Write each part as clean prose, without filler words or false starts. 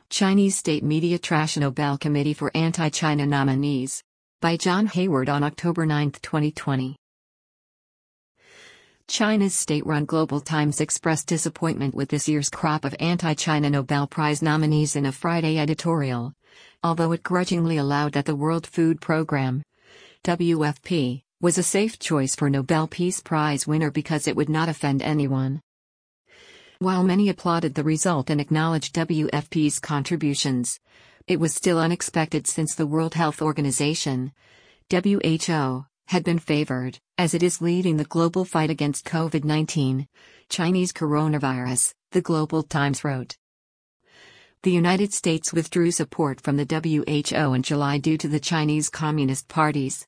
Chinese state media trash Nobel Committee for Anti-China nominees. By John Hayward on October 9, 2020. China's state-run Global Times expressed disappointment with this year's crop of anti-China Nobel Prize nominees in a Friday editorial, although it grudgingly allowed that the World Food Programme, WFP, was a safe choice for Nobel Peace Prize winner because it would not offend anyone. While many applauded the result and acknowledged WFP's contributions, it was still unexpected since the World Health Organization, WHO, had been favored, as it is leading the global fight against COVID-19, Chinese coronavirus, the Global Times wrote. The United States withdrew support from the WHO in July due to the Chinese Communist Party's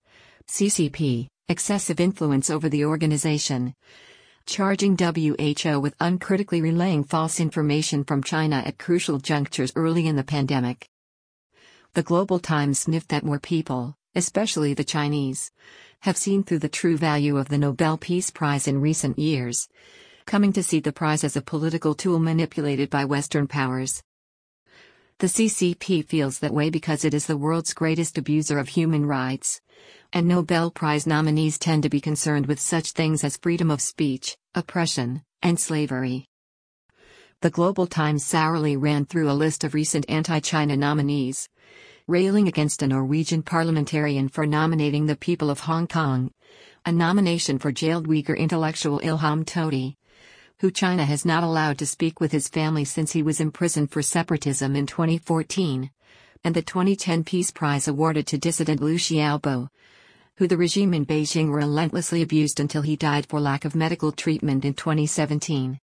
CCP excessive influence over the organization, charging WHO with uncritically relaying false information from China at crucial junctures early in the pandemic. The Global Times sniffed that more people, especially the Chinese, have seen through the true value of the Nobel Peace Prize in recent years, coming to see the prize as a political tool manipulated by Western powers. The CCP feels that way because it is the world's greatest abuser of human rights, and Nobel Prize nominees tend to be concerned with such things as freedom of speech, oppression, and slavery. The Global Times sourly ran through a list of recent anti-China nominees, railing against a Norwegian parliamentarian for nominating the people of Hong Kong, a nomination for jailed Uyghur intellectual Ilham Tohti, who China has not allowed to speak with his family since he was imprisoned for separatism in 2014, and the 2010 Peace Prize awarded to dissident Liu Xiaobo, who the regime in Beijing relentlessly abused until he died for lack of medical treatment in 2017.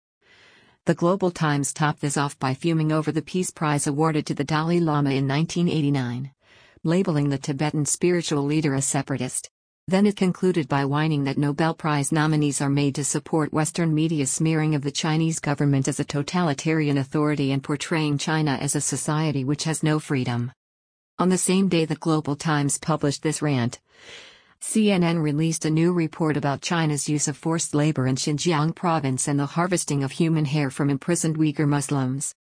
The Global Times topped this off by fuming over the Peace Prize awarded to the Dalai Lama in 1989, labeling the Tibetan spiritual leader a separatist. Then it concluded by whining that Nobel Prize nominees are made to support Western media smearing of the Chinese government as a totalitarian authority and portraying China as a society which has no freedom. On the same day the Global Times published this rant, CNN released a new report about China's use of forced labor in Xinjiang province and the harvesting of human hair from imprisoned Uyghur Muslims.